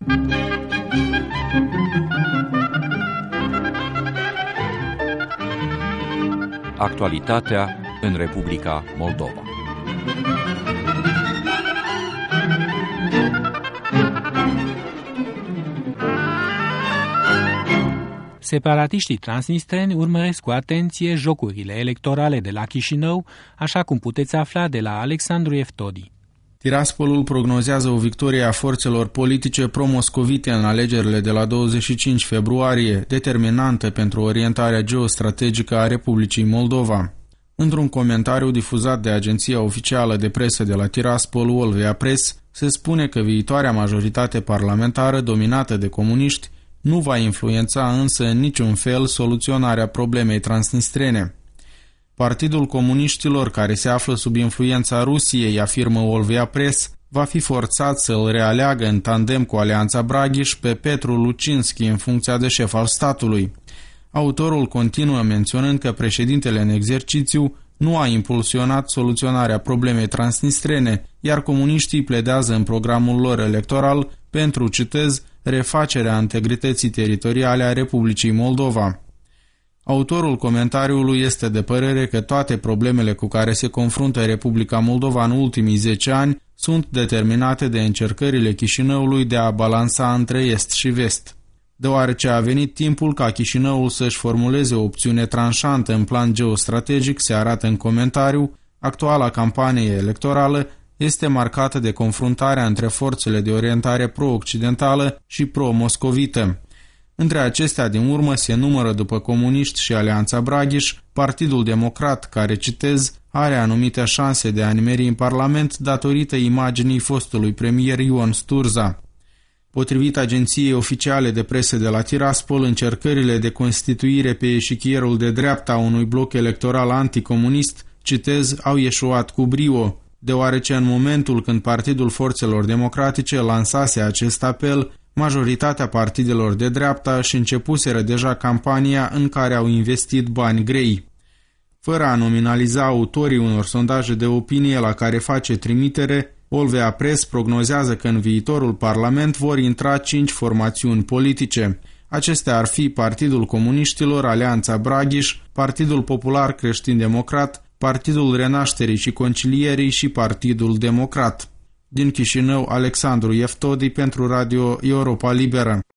Actualitatea în Republica Moldova. Separatiștii transnistreni urmăresc cu atenție jocurile electorale de la Chișinău, așa cum puteți afla de la Alexandru Eftodi. Tiraspolul prognozează o victorie a forțelor politice pro-moscovite în alegerile de la 25 februarie, determinantă pentru orientarea geostrategică a Republicii Moldova. Într-un comentariu difuzat de agenția oficială de presă de la Tiraspol, Olvea Press, se spune că viitoarea majoritate parlamentară dominată de comuniști nu va influența însă în niciun fel soluționarea problemei transnistrene. Partidul Comuniștilor, care se află sub influența Rusiei, afirmă Olvea Press, va fi forțat să îl realeagă în tandem cu Alianța Braghiș pe Petru Lucinski în funcția de șef al statului. Autorul continuă menționând că președintele în exercițiu nu a impulsionat soluționarea problemei transnistrene, iar comuniștii pledează în programul lor electoral pentru, citez, refacerea integrității teritoriale a Republicii Moldova. Autorul comentariului este de părere că toate problemele cu care se confruntă Republica Moldova în ultimii 10 ani sunt determinate de încercările Chișinăului de a balansa între est și vest. Deoarece a venit timpul ca Chișinăul să-și formuleze o opțiune tranșantă în plan geostrategic, se arată în comentariu, actuala campanie electorală este marcată de confruntarea între forțele de orientare pro-occidentală și pro-moscovită. Între acestea din urmă se numără, după comuniști și Alianța Braghiș, Partidul Democrat, care, citez, are anumite șanse de a nimeri în Parlament datorită imaginii fostului premier Ion Sturza. Potrivit agenției oficiale de presă de la Tiraspol, încercările de constituire pe eșichierul de dreapta a unui bloc electoral anticomunist, citez, au ieșuat cu brio, deoarece în momentul când Partidul Forțelor Democratice lansase acest apel, majoritatea partidelor de dreapta își începuseră deja campania în care au investit bani grei. Fără a nominaliza autorii unor sondaje de opinie la care face trimitere, Olvea Press prognozează că în viitorul Parlament vor intra 5 formațiuni politice. Acestea ar fi Partidul Comuniștilor, Alianța Braghiș, Partidul Popular Creștin-Democrat, Partidul Renașterii și Concilierii și Partidul Democrat. Din Chișinău, Alexandru Eftodi pentru Radio Europa Liberă.